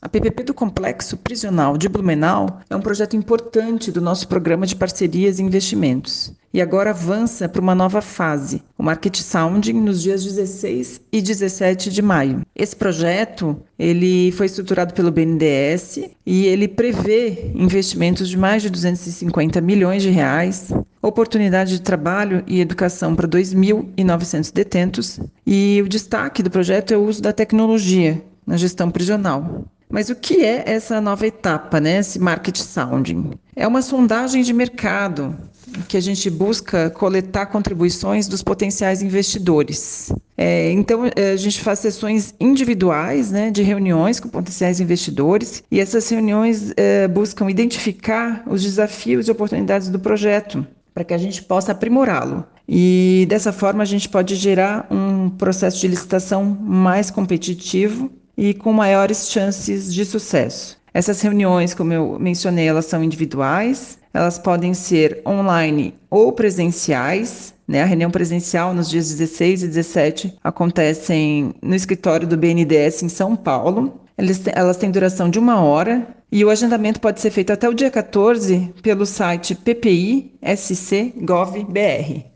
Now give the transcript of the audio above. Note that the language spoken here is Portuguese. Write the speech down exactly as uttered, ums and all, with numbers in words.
A P P P do Complexo Prisional de Blumenau é um projeto importante do nosso programa de parcerias e investimentos. E agora avança para uma nova fase, o Market Sounding, nos dias dezesseis e dezessete de maio. Esse projeto ele foi estruturado pelo B N D E S e ele prevê investimentos de mais de duzentos e cinquenta milhões de reais, oportunidade de trabalho e educação para dois mil e novecentos detentos, e o destaque do projeto é o uso da tecnologia na gestão prisional. Mas o que é essa nova etapa, né? Esse market sounding? É uma sondagem de mercado que a gente busca coletar contribuições dos potenciais investidores. É, então, a gente faz sessões individuais, né, de reuniões com potenciais investidores, e essas reuniões é, buscam identificar os desafios e oportunidades do projeto, para que a gente possa aprimorá-lo. E dessa forma, a gente pode gerar um processo de licitação mais competitivo e com maiores chances de sucesso. Essas reuniões, como eu mencionei, elas são individuais, elas podem ser online ou presenciais, né? A reunião presencial nos dias dezesseis e dezessete acontecem no escritório do B N D E S em São Paulo. Elas têm, elas têm duração de uma hora e o agendamento pode ser feito até o dia quatorze pelo site p p i s c ponto gov ponto b r.